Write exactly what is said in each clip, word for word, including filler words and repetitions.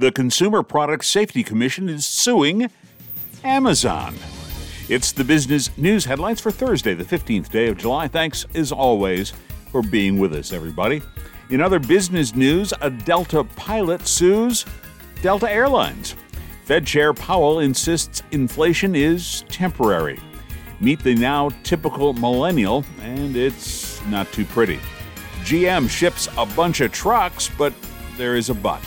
The Consumer Product Safety Commission is suing Amazon. It's the business news headlines for Thursday, the fifteenth day of July. Thanks, as always, for being with us, everybody. In other business news, a Delta pilot sues Delta Airlines. Fed Chair Powell insists inflation is temporary. Meet the now typical millennial, and it's not too pretty. G M ships a bunch of trucks, but there is a but.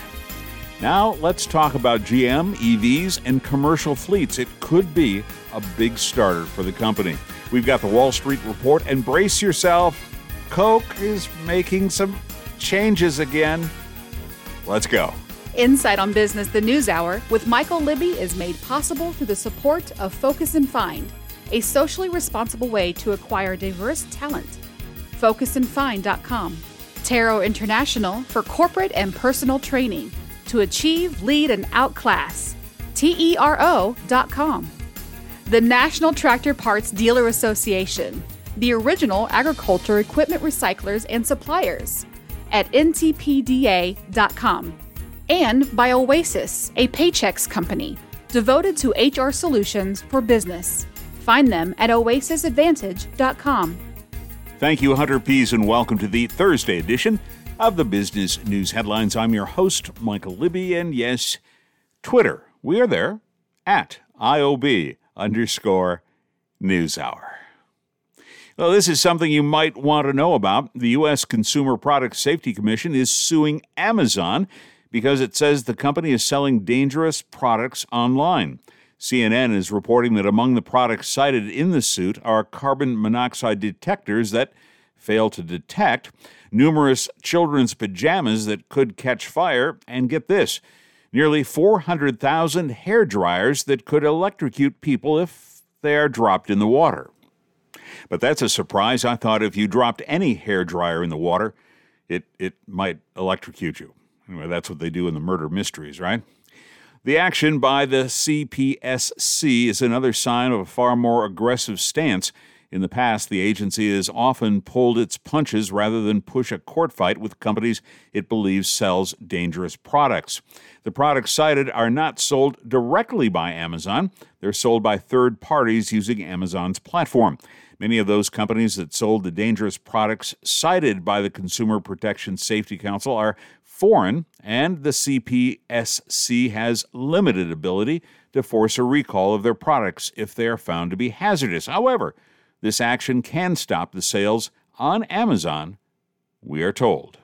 Now let's talk about G M, E Vs, and commercial fleets. It could be a big starter for the company. We've got the Wall Street Report, and brace yourself, Coke is making some changes again. Let's go. Insight on Business, the News Hour, with Michael Libby is made possible through the support of Focus and Find, a socially responsible way to acquire diverse talent. focus and find dot com. Tero International for corporate and personal training to achieve, lead, and outclass. T E R O dot com. The National Tractor Parts Dealer Association, the original agriculture equipment recyclers and suppliers, at N T P D A dot com. And by Oasis, a Paychex company devoted to H R solutions for business. Find them at oasis advantage dot com. Thank you, Hunter Pease, and welcome to the Thursday edition of the Business News Headlines. I'm your host, Michael Libby, and yes, Twitter. We are there at I O B underscore News Hour. Well, this is something you might want to know about. The U S Consumer Product Safety Commission is suing Amazon because it says the company is selling dangerous products online. C N N is reporting that among the products cited in the suit are carbon monoxide detectors that fail to detect, numerous children's pajamas that could catch fire, and get this, nearly four hundred thousand hair dryers that could electrocute people if they are dropped in the water. But that's a surprise. I thought if you dropped any hair dryer in the water, it, it might electrocute you. Anyway, that's what they do in the murder mysteries, right? The action by the C P S C is another sign of a far more aggressive stance. In the past, the agency has often pulled its punches rather than push a court fight with companies it believes sells dangerous products. The products cited are not sold directly by Amazon. They're sold by third parties using Amazon's platform. Many of those companies that sold the dangerous products cited by the Consumer Protection Safety Council are foreign, and the C P S C has limited ability to force a recall of their products if they are found to be hazardous. However, this action can stop the sales on Amazon, we are told.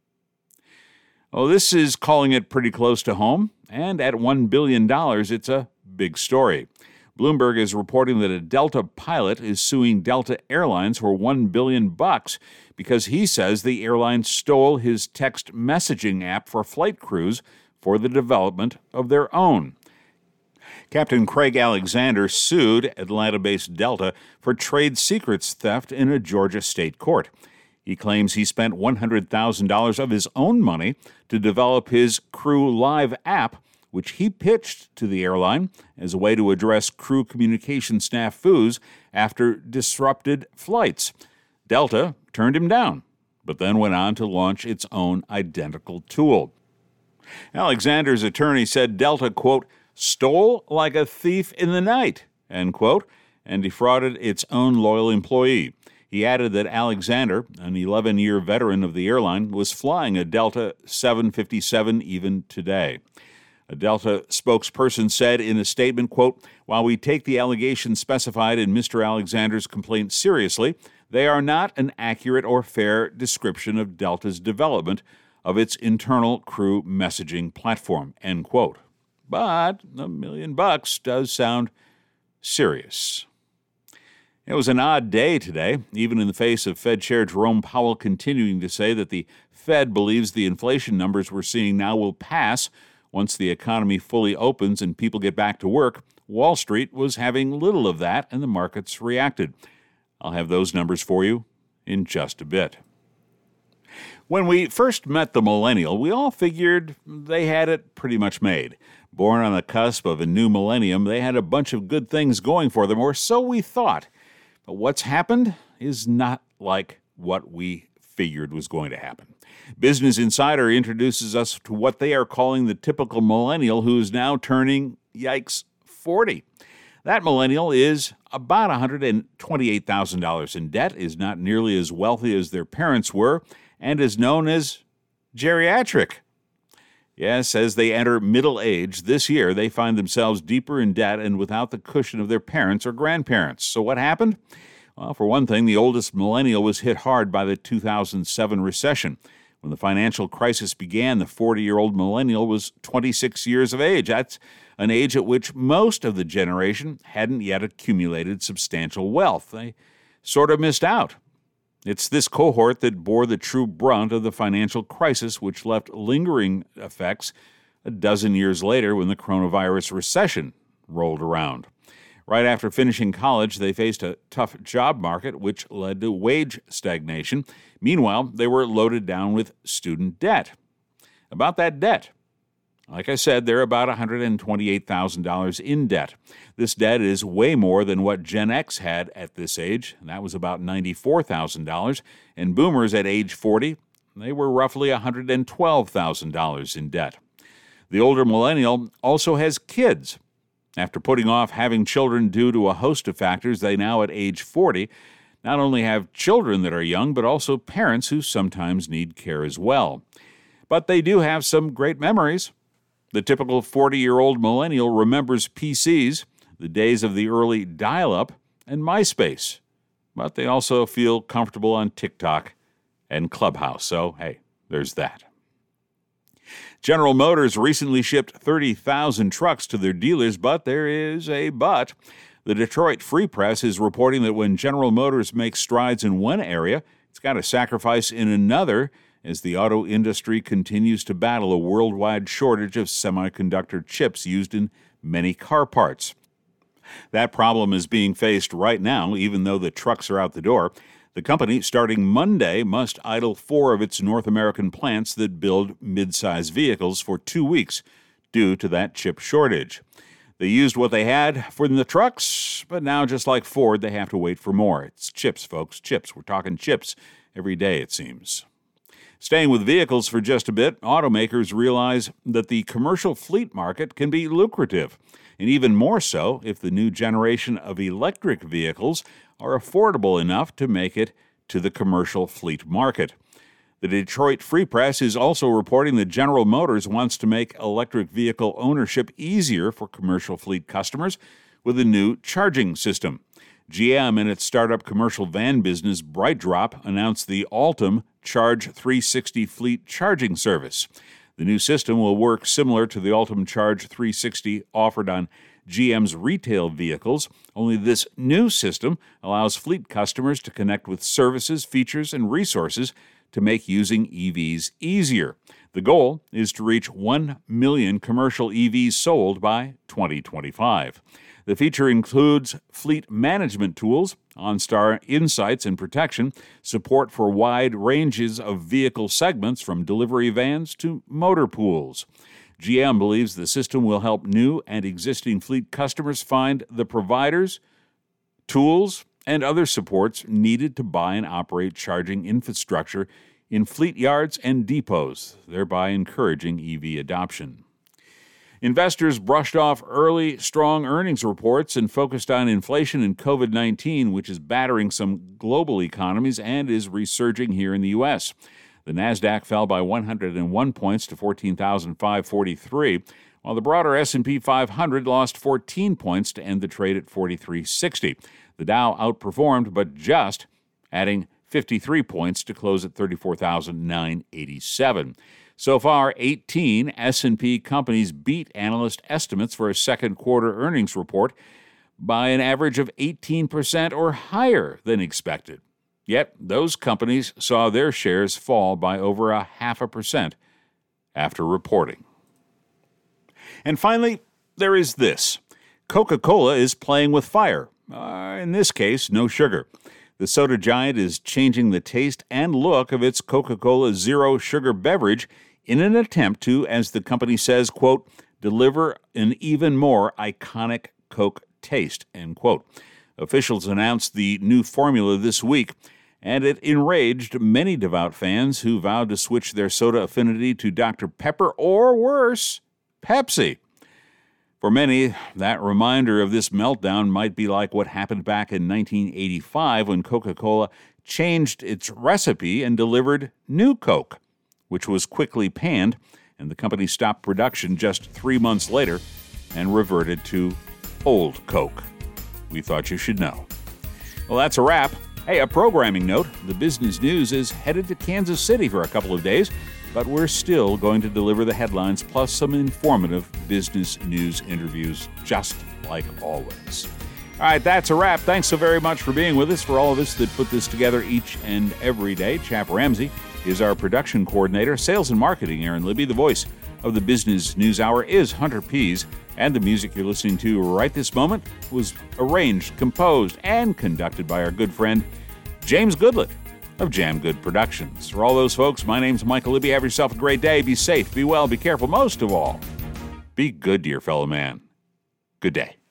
Oh, this is calling it pretty close to home, and at one billion dollars, it's a big story. Bloomberg is reporting that a Delta pilot is suing Delta Airlines for one billion bucks because he says the airline stole his text messaging app for flight crews for the development of their own. Captain Craig Alexander sued Atlanta-based Delta for trade secrets theft in a Georgia state court. He claims he spent one hundred thousand dollars of his own money to develop his Crew Live app, which he pitched to the airline as a way to address crew communication snafus after disrupted flights. Delta turned him down, but then went on to launch its own identical tool. Alexander's attorney said Delta, quote, stole like a thief in the night, end quote, and defrauded its own loyal employee. He added that Alexander, an eleven-year veteran of the airline, was flying a Delta seven fifty-seven even today. A Delta spokesperson said in a statement, quote, while we take the allegations specified in Mister Alexander's complaint seriously, they are not an accurate or fair description of Delta's development of its internal crew messaging platform, end quote. But a million bucks does sound serious. It was an odd day today, even in the face of Fed Chair Jerome Powell continuing to say that the Fed believes the inflation numbers we're seeing now will pass once the economy fully opens and people get back to work. Wall Street was having little of that, and the markets reacted. I'll have those numbers for you in just a bit. When we first met the millennial, we all figured they had it pretty much made. Born on the cusp of a new millennium, they had a bunch of good things going for them, or so we thought. But what's happened is not like what we figured was going to happen. Business Insider introduces us to what they are calling the typical millennial who is now turning, yikes, forty. That millennial is about one hundred twenty-eight thousand dollars in debt, is not nearly as wealthy as their parents were, and is known as geriatric. Yes, as they enter middle age this year, they find themselves deeper in debt and without the cushion of their parents or grandparents. So what happened? Well, for one thing, the oldest millennial was hit hard by the two thousand seven recession. When the financial crisis began, the forty-year-old millennial was twenty-six years of age. That's an age at which most of the generation hadn't yet accumulated substantial wealth. They sort of missed out. It's this cohort that bore the true brunt of the financial crisis, which left lingering effects a dozen years later when the coronavirus recession rolled around. Right after finishing college, they faced a tough job market, which led to wage stagnation. Meanwhile, they were loaded down with student debt. About that debt, like I said, they're about one hundred twenty-eight thousand dollars in debt. This debt is way more than what Gen X had at this age, and that was about ninety-four thousand dollars. And boomers at age forty, they were roughly one hundred twelve thousand dollars in debt. The older millennial also has kids. After putting off having children due to a host of factors, they now at age forty not only have children that are young, but also parents who sometimes need care as well. But they do have some great memories. The typical forty-year-old millennial remembers P Cs, the days of the early dial-up, and MySpace. But they also feel comfortable on TikTok and Clubhouse, so hey, there's that. General Motors recently shipped thirty thousand trucks to their dealers, but there is a but. The Detroit Free Press is reporting that when General Motors makes strides in one area, it's got to sacrifice in another as the auto industry continues to battle a worldwide shortage of semiconductor chips used in many car parts. That problem is being faced right now, even though the trucks are out the door. The company, starting Monday, must idle four of its North American plants that build mid-size vehicles for two weeks due to that chip shortage. They used what they had for the trucks, but now, just like Ford, they have to wait for more. It's chips, folks, chips. We're talking chips every day, it seems. Staying with vehicles for just a bit, automakers realize that the commercial fleet market can be lucrative, and even more so if the new generation of electric vehicles are affordable enough to make it to the commercial fleet market. The Detroit Free Press is also reporting that General Motors wants to make electric vehicle ownership easier for commercial fleet customers with a new charging system. G M and its startup commercial van business BrightDrop announced the Altum Charge three sixty fleet charging service. The new system will work similar to the Altum Charge three sixty offered on G M's retail vehicles, only this new system allows fleet customers to connect with services, features, and resources to make using E Vs easier. The goal is to reach one million commercial E Vs sold by twenty twenty-five. The feature includes fleet management tools, OnStar insights and protection, support for wide ranges of vehicle segments from delivery vans to motor pools. G M believes the system will help new and existing fleet customers find the providers, tools, and other supports needed to buy and operate charging infrastructure in fleet yards and depots, thereby encouraging E V adoption. Investors brushed off early, strong earnings reports and focused on inflation and covid nineteen, which is battering some global economies and is resurging here in the U S. The Nasdaq fell by one hundred one points to fourteen thousand five hundred forty-three, while the broader S and P five hundred lost fourteen points to end the trade at forty-three sixty. The Dow outperformed, but just, adding fifty-three points to close at thirty-four thousand nine hundred eighty-seven. So far, eighteen S and P companies beat analyst estimates for a second quarter earnings report by an average of eighteen percent or higher than expected. Yet, those companies saw their shares fall by over a half a percent after reporting. And finally, there is this. Coca-Cola is playing with fire. Uh, in this case, no sugar. The soda giant is changing the taste and look of its Coca-Cola Zero Sugar beverage in an attempt to, as the company says, quote, deliver an even more iconic Coke taste, end quote. Officials announced the new formula this week. and it enraged many devout fans who vowed to switch their soda affinity to Doctor Pepper or, worse, Pepsi. For many, that reminder of this meltdown might be like what happened back in nineteen eighty-five when Coca-Cola changed its recipe and delivered New Coke, which was quickly panned, and the company stopped production just three months later and reverted to Old Coke. We thought you should know. Well, that's a wrap. Hey, a programming note. The business news is headed to Kansas City for a couple of days, but we're still going to deliver the headlines plus some informative business news interviews, just like always. All right, that's a wrap. Thanks so very much for being with us. For all of us that put this together each and every day, Chap Ramsey is our production coordinator. Sales and marketing, Aaron Libby. The voice of the Business News Hour is Hunter Pease. And the music you're listening to right this moment was arranged, composed, and conducted by our good friend James Goodlett of Jam Good Productions. For all those folks, my name's Michael Libby. Have yourself a great day. Be safe, be well, be careful. Most of all, be good to your fellow man. Good day.